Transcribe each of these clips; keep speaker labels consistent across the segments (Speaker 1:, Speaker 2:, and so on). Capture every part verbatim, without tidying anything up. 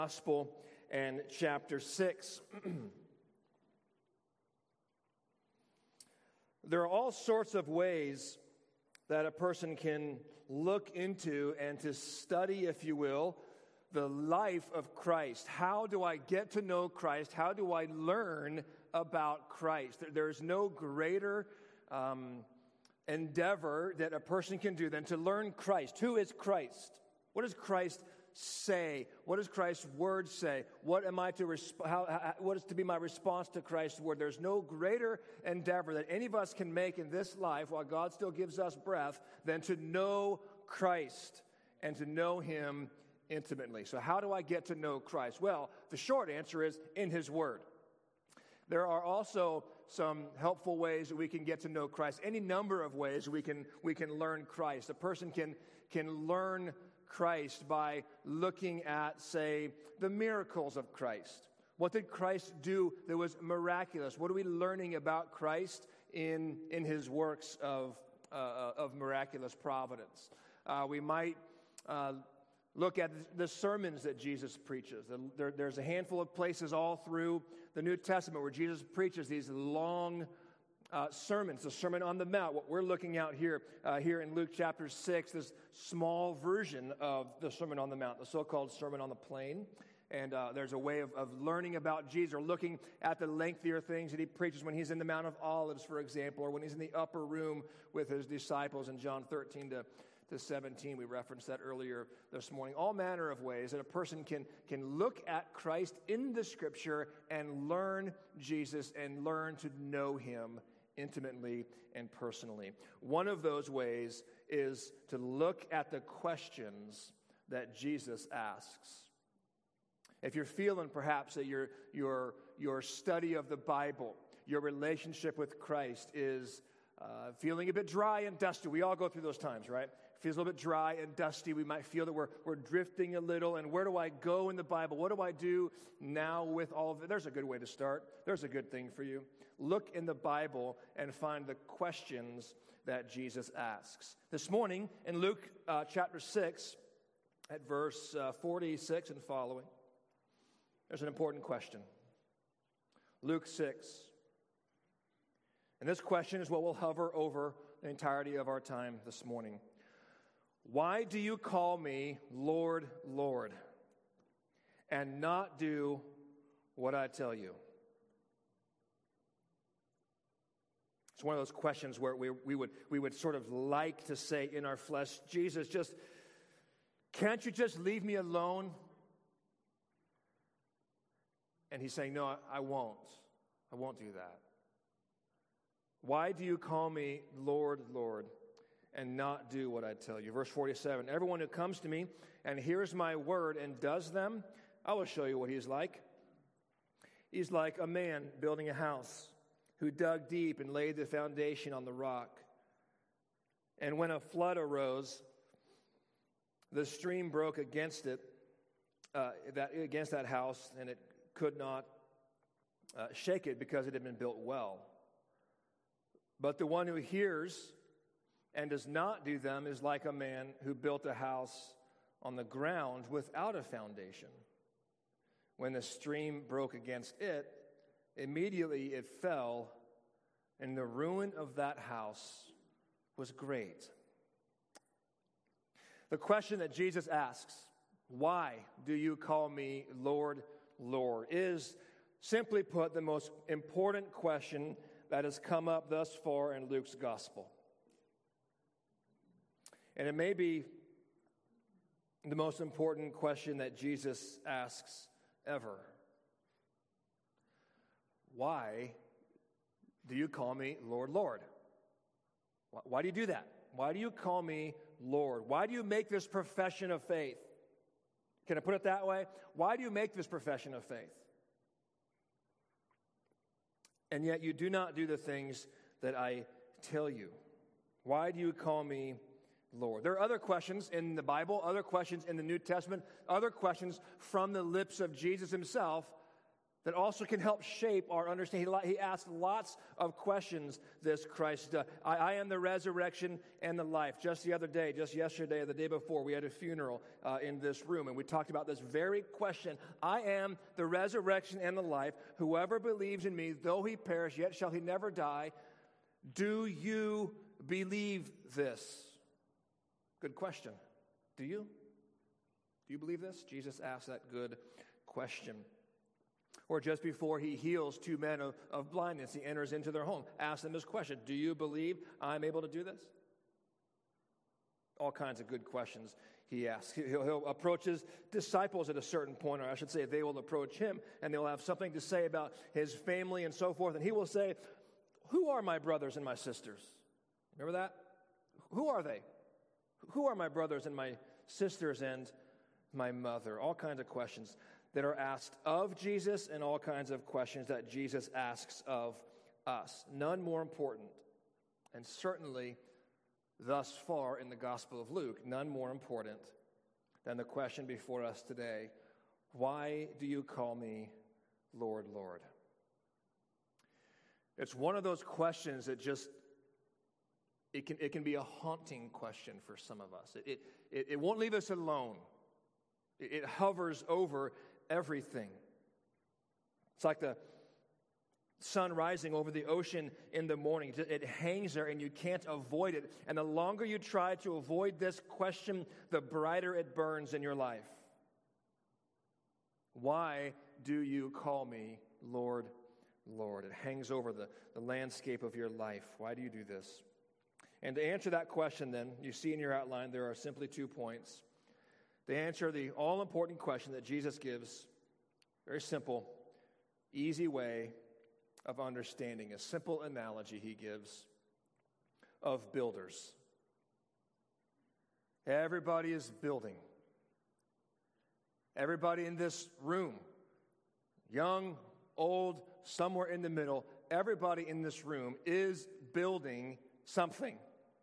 Speaker 1: Gospel and chapter six. There are all sorts of ways that a person can look into and to study, if you will, the life of Christ. How do I get to know Christ? How do I learn about Christ? There's no greater um, endeavor that a person can do than to learn Christ. Who is Christ? What does Christ say? What does Christ's word say? What am I to resp- how, how, what is to be my response to Christ's word? There's no greater endeavor that any of us can make in this life while God still gives us breath than to know Christ and to know him intimately. So how do I get to know Christ? Well, the short answer is in his word. There are also some helpful ways that we can get to know Christ. Any number of ways we can we can learn Christ. A person can can learn Christ by looking at, say, the miracles of Christ. What did Christ do that was miraculous? What are we learning about Christ in, in his works of, uh, of miraculous providence? Uh, we might uh, look at the sermons that Jesus preaches. There, there's a handful of places all through the New Testament where Jesus preaches these long Uh, sermons, the Sermon on the Mount. What we're looking at here, uh, here in Luke chapter six, this small version of the Sermon on the Mount, the so-called Sermon on the Plain. And uh, there's a way of, of learning about Jesus, or looking at the lengthier things that he preaches when he's in the Mount of Olives, for example, or when he's in the upper room with his disciples in John thirteen to, to seventeen. We referenced that earlier this morning. All manner of ways that a person can, can look at Christ in the Scripture and learn Jesus and learn to know him intimately and personally. One of those ways is to look at the questions that Jesus asks. If you're feeling perhaps that your your your study of the Bible, your relationship with Christ is uh, feeling a bit dry and dusty. We all go through those times, right? It feels a little bit dry and dusty. We might feel that we're we're drifting a little. And where do I go in the Bible? What do I do now with all of it? There's a good way to start. There's a good thing for you. Look in the Bible and find the questions that Jesus asks. This morning in Luke uh, chapter six, at verse uh, forty-six and following, there's an important question. Luke six. And this question is what will hover over the entirety of our time this morning. Why do you call me Lord, Lord, and not do what I tell you? It's one of those questions where we, we would we would sort of like to say in our flesh, Jesus, just, can't you just leave me alone? And he's saying, no, I, I won't. I won't do that. Why do you call me Lord, Lord, and not do what I tell you? Verse forty-seven, everyone who comes to me and hears my word and does them, I will show you what he's like. He's like a man building a house who dug deep and laid the foundation on the rock. And when a flood arose, the stream broke against it, uh, that against that house, and it could not uh, shake it because it had been built well. But the one who hears and does not do them is like a man who built a house on the ground without a foundation. When the stream broke against it, immediately it fell, and the ruin of that house was great. The question that Jesus asks, why do you call me Lord, Lord, is simply put the most important question that has come up thus far in Luke's gospel. And it may be the most important question that Jesus asks ever. Why do you call me Lord, Lord? Why do you do that? Why do you call me Lord? Why do you make this profession of faith? Can I put it that way? Why do you make this profession of faith? And yet you do not do the things that I tell you. Why do you call me Lord? There are other questions in the Bible, other questions in the New Testament, other questions from the lips of Jesus himself that also can help shape our understanding. He asked lots of questions, this Christ. Uh, I, I am the resurrection and the life. Just the other day, just yesterday or the day before, we had a funeral uh, in this room, and we talked about this very question. I am the resurrection and the life. Whoever believes in me, though he perish, yet shall he never die. Do you believe this? Good question. Do you? Do you believe this? Jesus asked that good question. Or just before he heals two men of, of blindness, he enters into their home. Asks them this question: do you believe I'm able to do this? All kinds of good questions he asks. He'll, he'll approach his disciples at a certain point, or I should say they will approach him, and they'll have something to say about his family and so forth. And he will say, who are my brothers and my sisters? Remember that? Who are they? Who are my brothers and my sisters and my mother? All kinds of questions that are asked of Jesus, and all kinds of questions that Jesus asks of us. None more important, and certainly thus far in the Gospel of Luke, none more important than the question before us today: why do you call me Lord, Lord? It's one of those questions that just, it can it can be a haunting question for some of us. It, it, it won't leave us alone. It, it hovers over everything. It's like the sun rising over the ocean in the morning. It hangs there and you can't avoid it. And the longer you try to avoid this question, the brighter it burns in your life. Why do you call me Lord, Lord? It hangs over the, the landscape of your life. Why do you do this? And to answer that question then, you see in your outline there are simply two points. To answer the all-important question that Jesus gives, very simple, easy way of understanding, a simple analogy he gives of builders. Everybody is building. Everybody in this room, young, old, somewhere in the middle, everybody in this room is building something.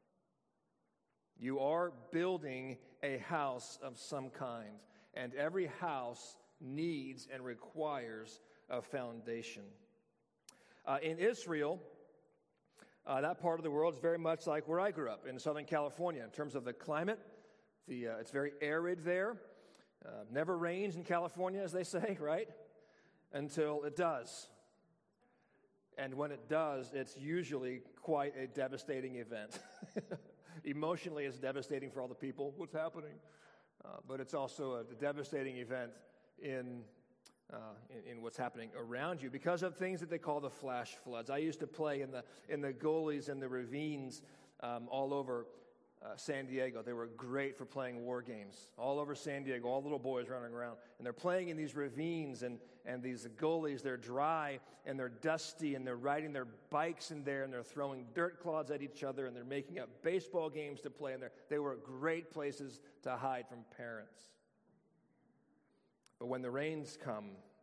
Speaker 1: You are building a house of some kind, and every house needs and requires a foundation. Uh, in Israel, uh, that part of the world is very much like where I grew up in Southern California in terms of the climate. The uh, it's very arid there. Uh, never rains in California, as they say, right? Until it does. And when it does, it's usually quite a devastating event. Emotionally, it's devastating for all the people. What's happening? Uh, but it's also a devastating event in, uh, in in what's happening around you because of things that they call the flash floods. I used to play in the in the gullies and the ravines um, all over uh, San Diego. They were great for playing war games all over San Diego. All little boys running around, and they're playing in these ravines and and these gullies. They're dry and they're dusty, and they're riding their bikes in there, and they're throwing dirt clods at each other, and they're making up baseball games to play in there. They were great places to hide from parents. But when the rains come,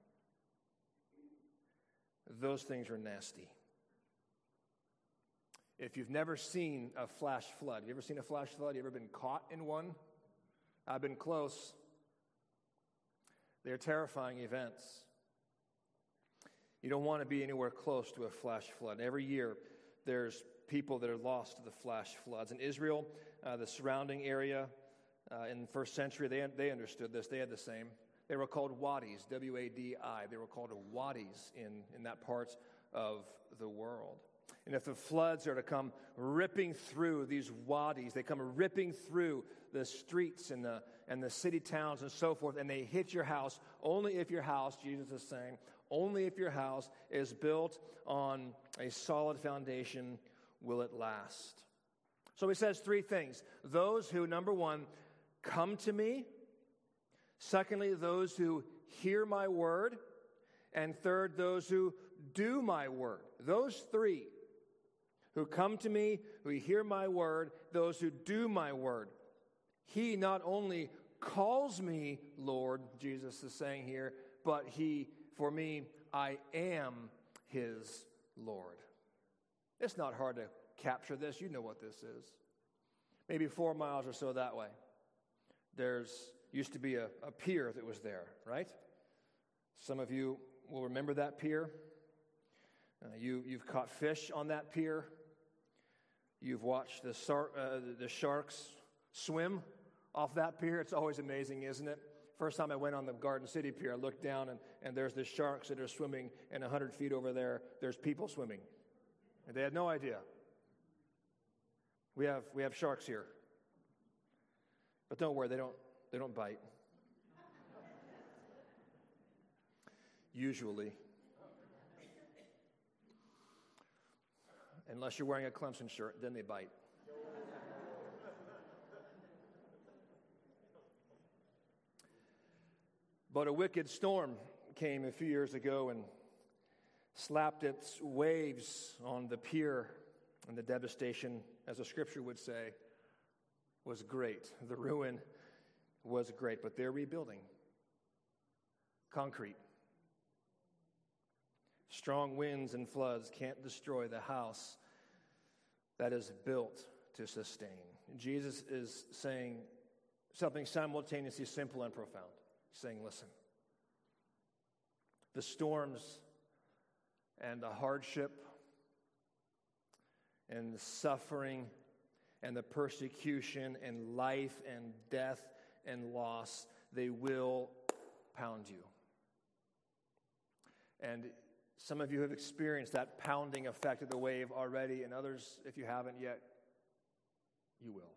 Speaker 1: those things are nasty. If you've never seen a flash flood, you ever seen a flash flood? You ever been caught in one? I've been close. They're terrifying events. You don't want to be anywhere close to a flash flood. Every year, there's people that are lost to the flash floods. In Israel, uh, the surrounding area, uh, in the first century, they, they understood this. They had the same. They were called wadis, W A D I. They were called wadis in, in that part of the world. And if the floods are to come ripping through these wadis, they come ripping through the streets and the and the city towns and so forth, and they hit your house, only if your house, Jesus is saying, only if your house is built on a solid foundation will it last. So he says three things. Those who, number one, come to me. Secondly, those who hear my word. And third, those who do my word. Those three who come to me, who hear my word, those who do my word. He not only calls me Lord, Jesus is saying here, but he, for me, I am his Lord. It's not hard to capture this. You know what this is. Maybe four miles or so that way. There's used to be a, a pier that was there, right? Some of you will remember that pier. Uh, you, you've caught fish on that pier. You've watched the, sar- uh, the sharks swim off that pier. It's always amazing, isn't it? First time I went on the Garden City Pier, I looked down, and, and there's the sharks that are swimming, and one hundred feet over there, there's people swimming. And they had no idea. We have we have sharks here. But don't worry, they don't they don't bite. Usually. Unless you're wearing a Clemson shirt, then they bite. But a wicked storm came a few years ago and slapped its waves on the pier, and the devastation, as the scripture would say, was great. The ruin was great, but they're rebuilding. Concrete. Strong winds and floods can't destroy the house that is built to sustain. Jesus is saying something simultaneously simple and profound. He's saying, listen, the storms and the hardship and the suffering and the persecution and life and death and loss, they will pound you. And some of you have experienced that pounding effect of the wave already, and others, if you haven't yet, you will.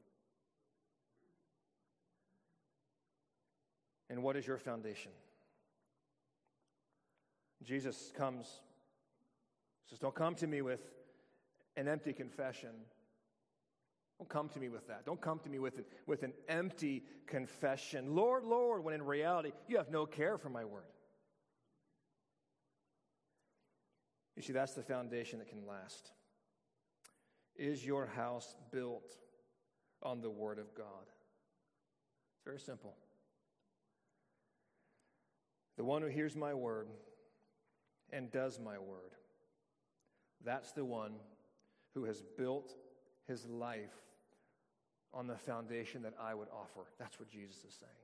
Speaker 1: And what is your foundation? Jesus comes, says, don't come to me with an empty confession. Don't come to me with that. Don't come to me with, an, with an empty confession. Lord, Lord, when in reality, you have no care for my word. You see, that's the foundation that can last. Is your house built on the word of God? It's very simple. The one who hears my word and does my word, that's the one who has built his life on the foundation that I would offer. That's what Jesus is saying.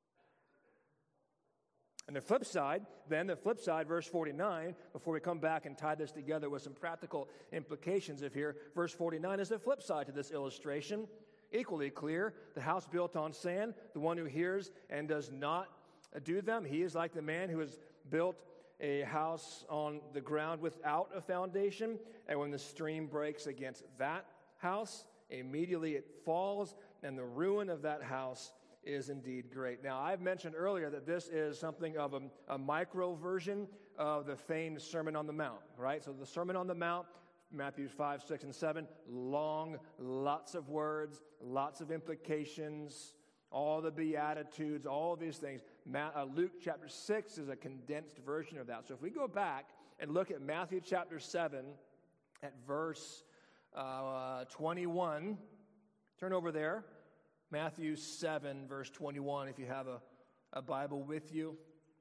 Speaker 1: And the flip side, then, the flip side, verse forty-nine, before we come back and tie this together with some practical implications of here, verse forty-nine is the flip side to this illustration. Equally clear, the house built on sand, the one who hears and does not do them, he is like the man who has built a house on the ground without a foundation, and when the stream breaks against that house, immediately it falls, and the ruin of that house is indeed great. Now, I've mentioned earlier that this is something of a, a micro version of the famed Sermon on the Mount, right? So the Sermon on the Mount, Matthew five, six, and seven, long, lots of words, lots of implications, all the Beatitudes, all of these things. Ma- uh, Luke chapter six is a condensed version of that. So if we go back and look at Matthew chapter seven at verse uh, twenty-one, turn over there. Matthew seven, verse twenty-one, if you have a, a Bible with you.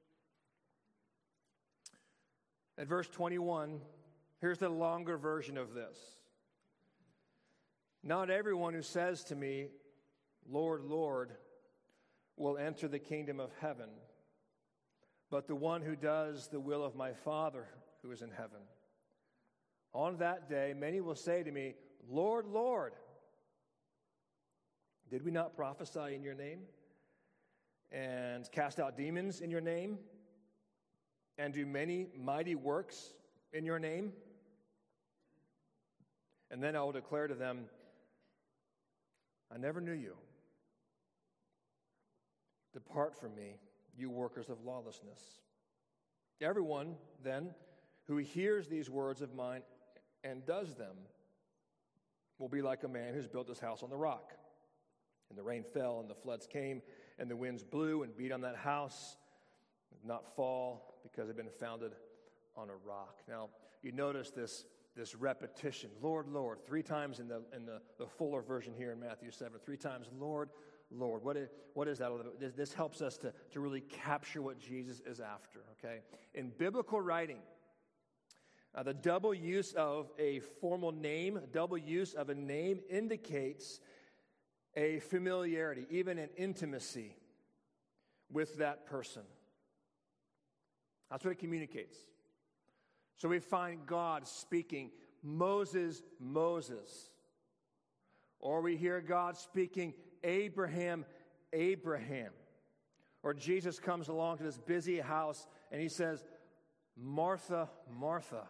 Speaker 1: At verse twenty-one, here's the longer version of this. Not everyone who says to me, Lord, Lord, will enter the kingdom of heaven, but the one who does the will of my Father who is in heaven. On that day, many will say to me, Lord, Lord, did we not prophesy in your name and cast out demons in your name and do many mighty works in your name? And then I will declare to them, I never knew you. Depart from me, you workers of lawlessness. Everyone, then, who hears these words of mine and does them will be like a man who's built his house on the rock. And the rain fell, and the floods came, and the winds blew and beat on that house. It did not fall because it had been founded on a rock. Now, you notice this, this repetition. Lord, Lord, three times in the in the, the fuller version here in Matthew seven. Three times, Lord, Lord. What is, what is that? This, this helps us to, to really capture what Jesus is after, okay? In biblical writing, uh, the double use of a formal name, double use of a name indicates a familiarity, even an intimacy with that person. That's what it communicates. So we find God speaking, Moses, Moses. Or we hear God speaking, Abraham, Abraham. Or Jesus comes along to this busy house and he says, Martha, Martha.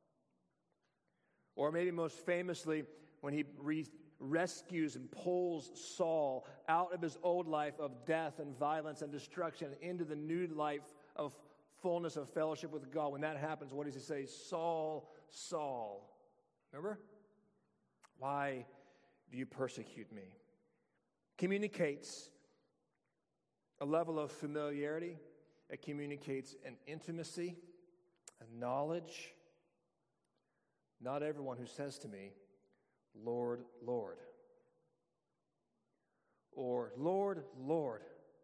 Speaker 1: Or maybe most famously, when he re- rescues and pulls Saul out of his old life of death and violence and destruction into the new life of fullness of fellowship with God. When that happens, what does he say? Saul, Saul. Remember? Why do you persecute me? Communicates a level of familiarity. It communicates an intimacy, a knowledge. Not everyone who says to me, Lord, Lord, or Lord, Lord,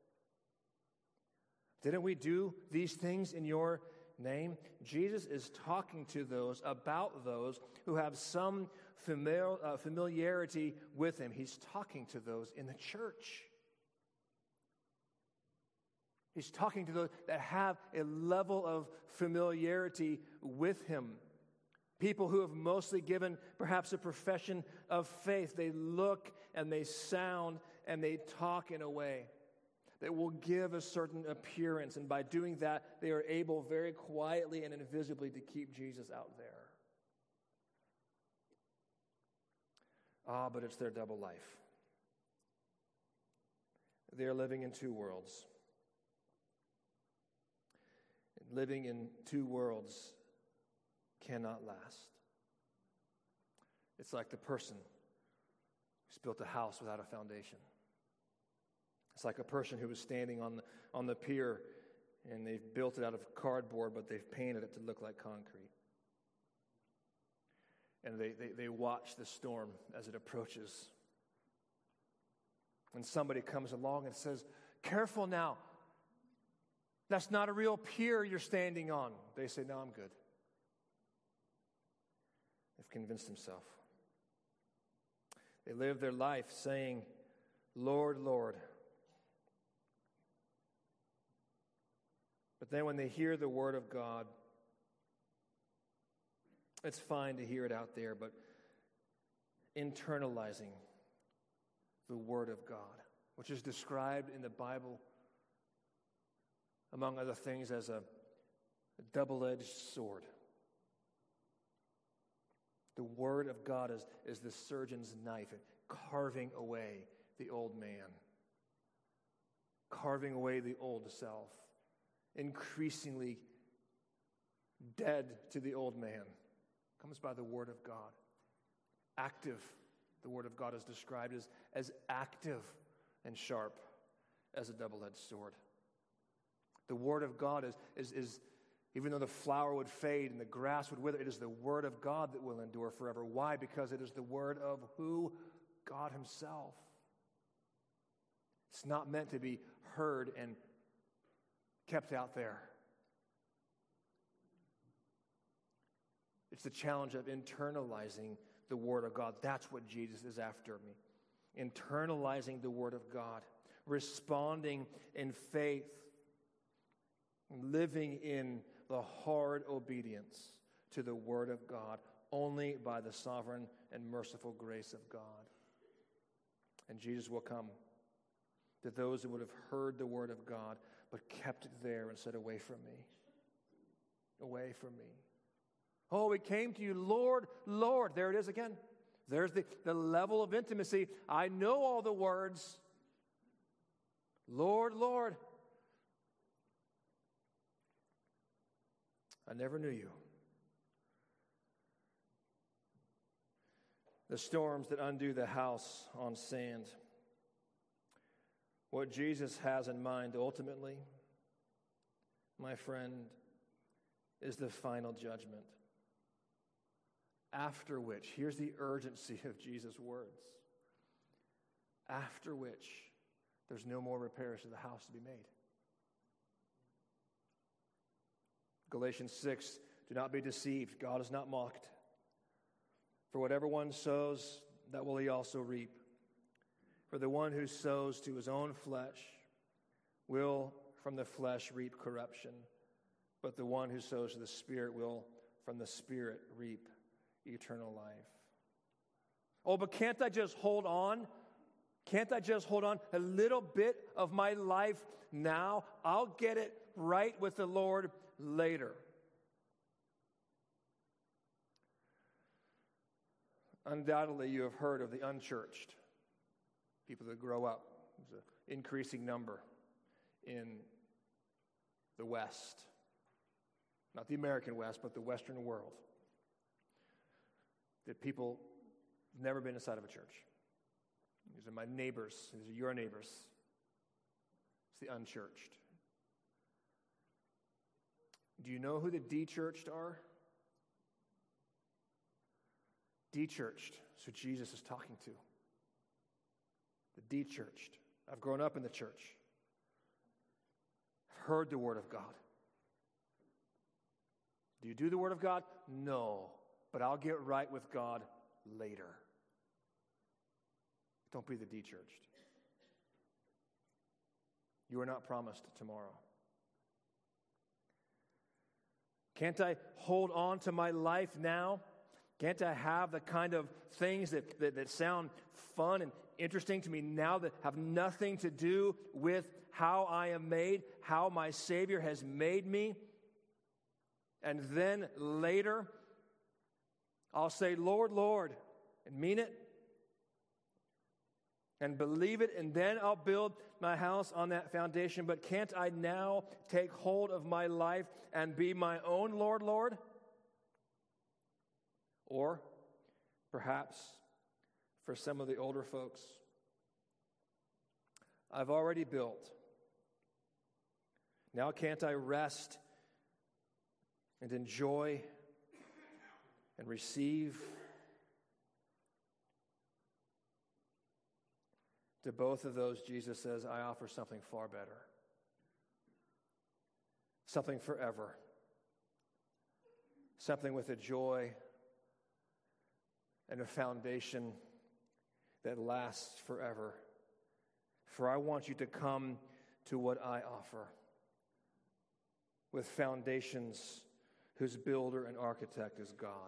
Speaker 1: didn't we do these things in your name? Jesus is talking to those, about those who have some familiar, uh, familiarity with him. He's talking to those in the church. He's talking to those that have a level of familiarity with him. People who have mostly given perhaps a profession of faith. They look and they sound and they talk in a way that will give a certain appearance. And by doing that, they are able very quietly and invisibly to keep Jesus out there. Ah, but it's their double life. They are living in two worlds. Living in two worlds cannot last. It's like the person who's built a house without a foundation. It's like a person who was standing on the, on the pier and they've built it out of cardboard, but they've painted it to look like concrete. And they, they, they watch the storm as it approaches. And somebody comes along and says, "Careful now. That's not a real pier you're standing on." They say, "No, I'm good." They've convinced themselves. They live their life saying, "Lord, Lord." But then when they hear the word of God, it's fine to hear it out there, but internalizing the word of God, which is described in the Bible, among other things, as a, a double-edged sword. The word of God is, is the surgeon's knife, carving away the old man, carving away the old self, increasingly dead to the old man. Comes by the word of God. Active, the word of God is described as, as active and sharp as a double-edged sword. The word of God is, is, is, even though the flower would fade and the grass would wither, it is the word of God that will endure forever. Why? Because it is the word of who? God himself. It's not meant to be heard and kept out there. It's the challenge of internalizing the word of God. That's what Jesus is after me. Internalizing the word of God. Responding in faith. Living in the hard obedience to the word of God only by the sovereign and merciful grace of God. And Jesus will come to those who would have heard the word of God but kept it there and said, "Away from me. Away from me." Oh, we came to you, Lord, Lord. There it is again. There's the, the level of intimacy. I know all the words. Lord, Lord. I never knew you. The storms that undo the house on sand. What Jesus has in mind ultimately, my friend, is the final judgment. After which, here's the urgency of Jesus' words. After which, there's no more repairs to the house to be made. Galatians six, do not be deceived. God is not mocked. For whatever one sows, that will he also reap. For the one who sows to his own flesh will from the flesh reap corruption. but the one who sows to the Spirit will from the Spirit reap eternal life. Oh, but can't I just hold on? Can't I just hold on a little bit of my life now? I'll get it right with the Lord later. Undoubtedly, you have heard of the unchurched, people that grow up. There's an increasing number in the West. Not the American West, but the Western world. That people have never been inside of a church. These are my neighbors. These are your neighbors. It's the unchurched. Do you know who the de-churched are? De-churched. That's who Jesus is talking to. The de-churched. I've grown up in the church. I've heard the Word of God. Do you do the Word of God? No. But I'll get right with God later. Don't be the de-churched. You are not promised tomorrow. Can't I hold on to my life now? Can't I have the kind of things that, that, that sound fun and interesting to me now that have nothing to do with how I am made, how my Savior has made me? And then later, I'll say, Lord, Lord, and mean it, and believe it, and then I'll build my house on that foundation. But can't I now take hold of my life and be my own Lord, Lord? Or perhaps for some of the older folks, I've already built. Now can't I rest and enjoy and receive? To both of those, Jesus says, I offer something far better. Something forever. Something with a joy and a foundation that lasts forever. For I want you to come to what I offer with foundations whose builder and architect is God.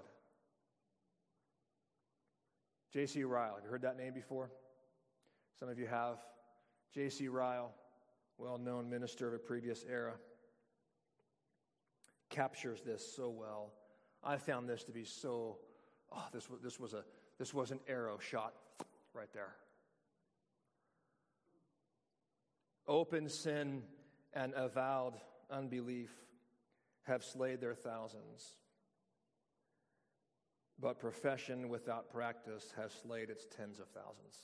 Speaker 1: J C Ryle, have you heard that name before? Some of you have. J C Ryle, well-known minister of a previous era, captures this so well. I found this to be so, oh, this was, this was a this was an arrow shot right there. Open sin and avowed unbelief have slayed their thousands, but profession without practice has slayed its tens of thousands.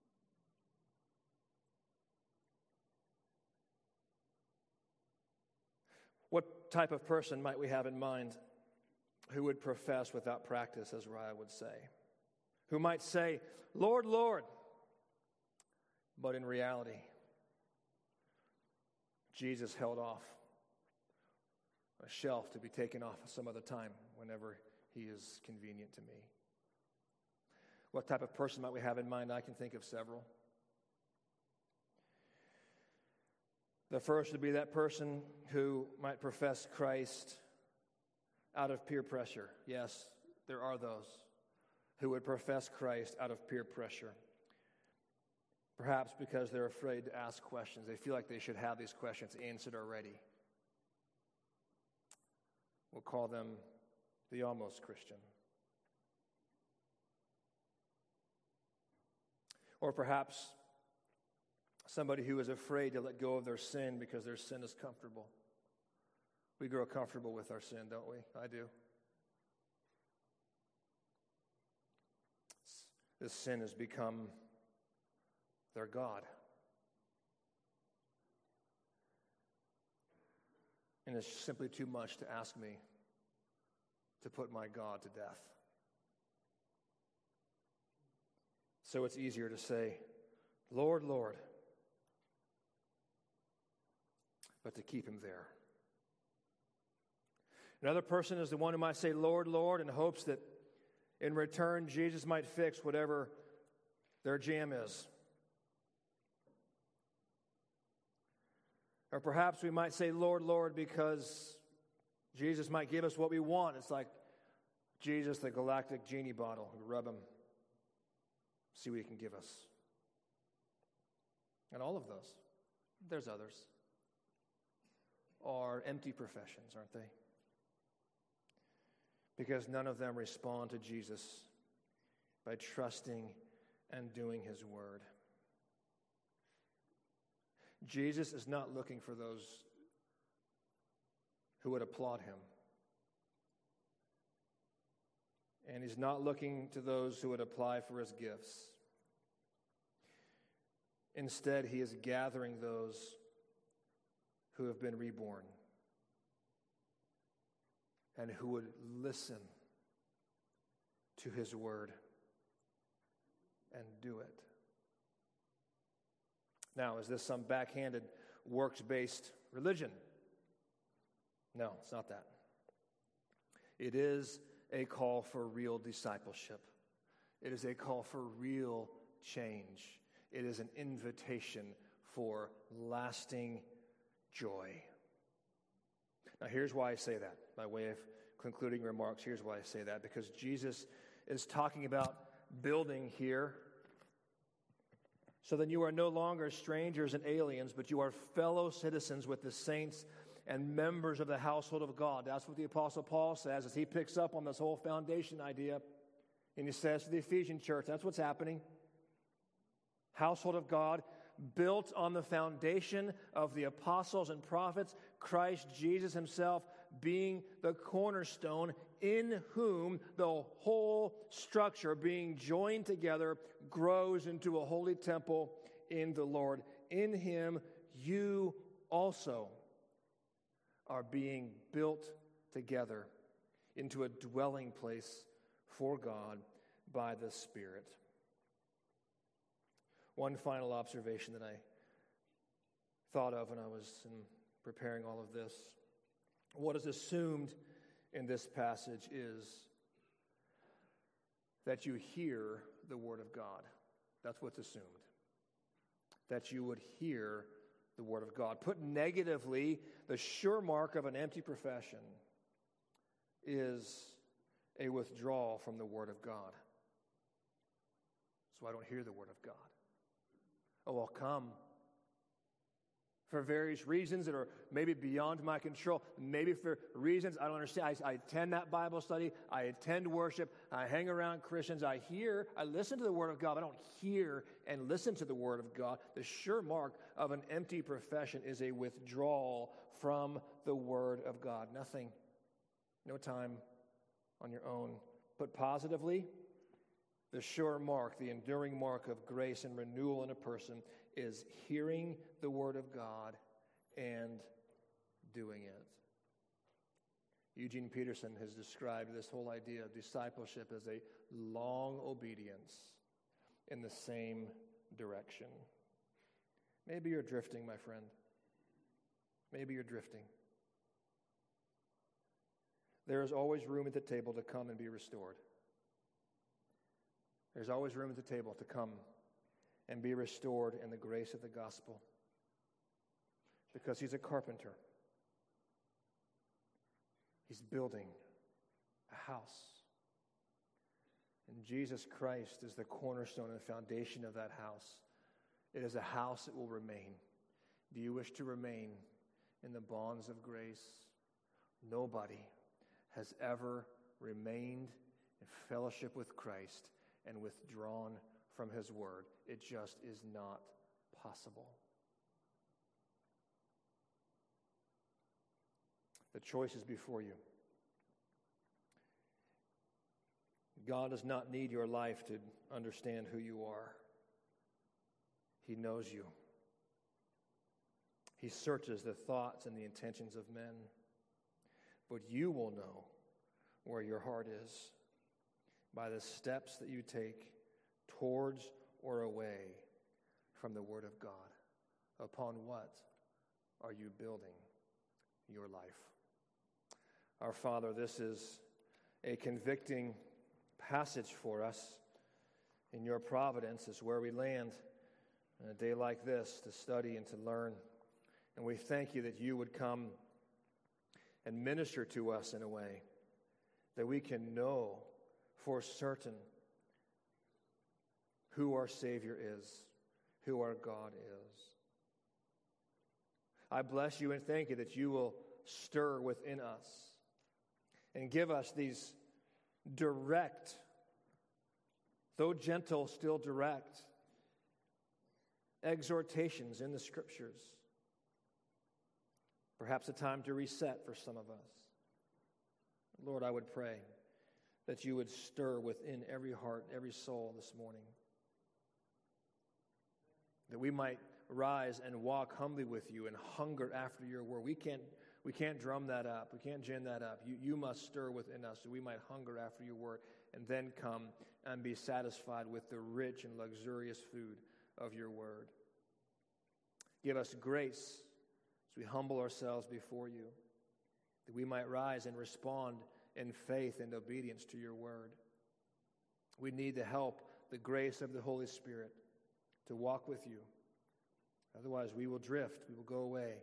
Speaker 1: What type of person might we have in mind who would profess without practice, as Raya would say? Who might say, Lord, Lord, but in reality, Jesus held off a shelf to be taken off some other time whenever he is convenient to me. What type of person might we have in mind? I can think of several. The first would be that person who might profess Christ out of peer pressure. Yes, there are those who would profess Christ out of peer pressure. Perhaps because they're afraid to ask questions. They feel like they should have these questions answered already. We'll call them the almost Christian. Or perhaps somebody who is afraid to let go of their sin because their sin is comfortable. We grow comfortable with our sin, don't we? I do. This sin has become their God. And it's simply too much to ask me to put my God to death. So it's easier to say, Lord, Lord, but to keep him there. Another person is the one who might say, Lord, Lord, in hopes that in return Jesus might fix whatever their jam is. Or perhaps we might say, Lord, Lord, because Jesus might give us what we want. It's like Jesus, the galactic genie bottle. We rub him, see what he can give us. And all of those, there's others, are empty professions, aren't they? Because none of them respond to Jesus by trusting and doing his word. Jesus is not looking for those who would applaud him. And he's not looking to those who would apply for his gifts. Instead, he is gathering those who have been reborn and who would listen to his word and do it. Now, is this some backhanded, works-based religion? No, it's not that. It is a call for real discipleship. It is a call for real change. It is an invitation for lasting joy. Now, here's why I say that. By way of concluding remarks, here's why I say that. Because Jesus is talking about building here. So then you are no longer strangers and aliens, but you are fellow citizens with the saints and members of the household of God. That's what the Apostle Paul says as he picks up on this whole foundation idea. And he says to the Ephesian church, that's what's happening. Household of God, built on the foundation of the apostles and prophets, Christ Jesus himself being the cornerstone, in whom the whole structure, being joined together, grows into a holy temple in the Lord. In him you also are being built together into a dwelling place for God by the Spirit. One final observation that I thought of when I was in preparing all of this. What is assumed in this passage is that you hear the Word of God. That's what's assumed. That you would hear the Word of God. Put negatively, the sure mark of an empty profession is a withdrawal from the Word of God. So I don't hear the Word of God. Oh, I'll come for various reasons that are maybe beyond my control. Maybe for reasons I don't understand. I, I attend that Bible study. I attend worship. I hang around Christians. I hear, I listen to the Word of God. I don't hear and listen to the Word of God. The sure mark of an empty profession is a withdrawal from the Word of God. Nothing, no time on your own. Put positively, the sure mark, the enduring mark of grace and renewal in a person is hearing the Word of God and doing it. Eugene Peterson has described this whole idea of discipleship as a long obedience in the same direction. Maybe you're drifting, my friend. Maybe you're drifting. There is always room at the table to come and be restored. There's always room at the table to come and be restored in the grace of the gospel. Because he's a carpenter. He's building a house. And Jesus Christ is the cornerstone and foundation of that house. It is a house that will remain. Do you wish to remain in the bonds of grace? Nobody has ever remained in fellowship with Christ and withdrawn from his word. It just is not possible. The choice is before you. God does not need your life to understand who you are. He knows you. He searches the thoughts and the intentions of men. But you will know where your heart is by the steps that you take towards or away from the Word of God. Upon what are you building your life? Our Father, this is a convicting passage for us. In your providence is where we land on a day like this to study and to learn. And we thank you that you would come and minister to us in a way that we can know for certain who our Savior is, who our God is. I bless you and thank you that you will stir within us and give us these direct, though gentle, still direct exhortations in the Scriptures. Perhaps a time to reset for some of us. Lord, I would pray that you would stir within every heart, every soul this morning, that we might rise and walk humbly with you and hunger after your word. We can't, we can't drum that up. We can't gin that up. You, you must stir within us so we might hunger after your word and then come and be satisfied with the rich and luxurious food of your word. Give us grace as we humble ourselves before you, that we might rise and respond in faith and obedience to your word. We need the help, the grace of the Holy Spirit to walk with you. Otherwise, we will drift. We will go away.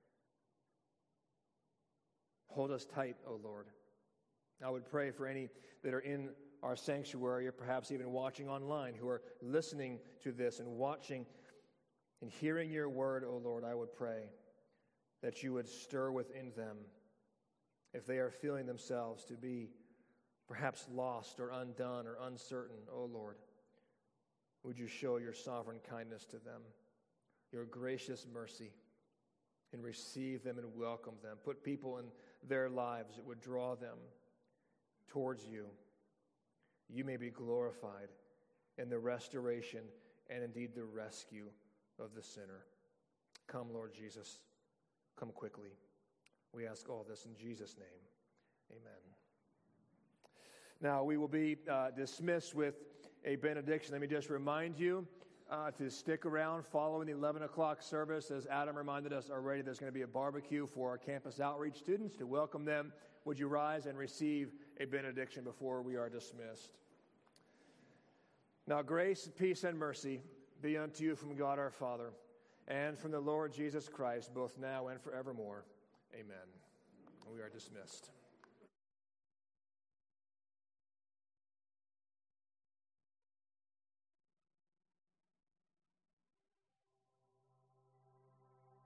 Speaker 1: Hold us tight, O Lord. I would pray for any that are in our sanctuary or perhaps even watching online who are listening to this and watching and hearing your word, O Lord. I would pray that you would stir within them if they are feeling themselves to be perhaps lost or undone or uncertain, O Lord. Would you show your sovereign kindness to them, your gracious mercy, and receive them and welcome them. Put people in their lives that would draw them towards you. You may be glorified in the restoration and indeed the rescue of the sinner. Come, Lord Jesus. Come quickly. We ask all this in Jesus' name. Amen. Now, we will be uh, dismissed with a benediction. Let me just remind you uh, to stick around following the eleven o'clock service. As Adam reminded us already, there's going to be a barbecue for our campus outreach students. To welcome them, would you rise and receive a benediction before we are dismissed? Now, grace, peace, and mercy be unto you from God our Father and from the Lord Jesus Christ, both now and forevermore. Amen. We are dismissed.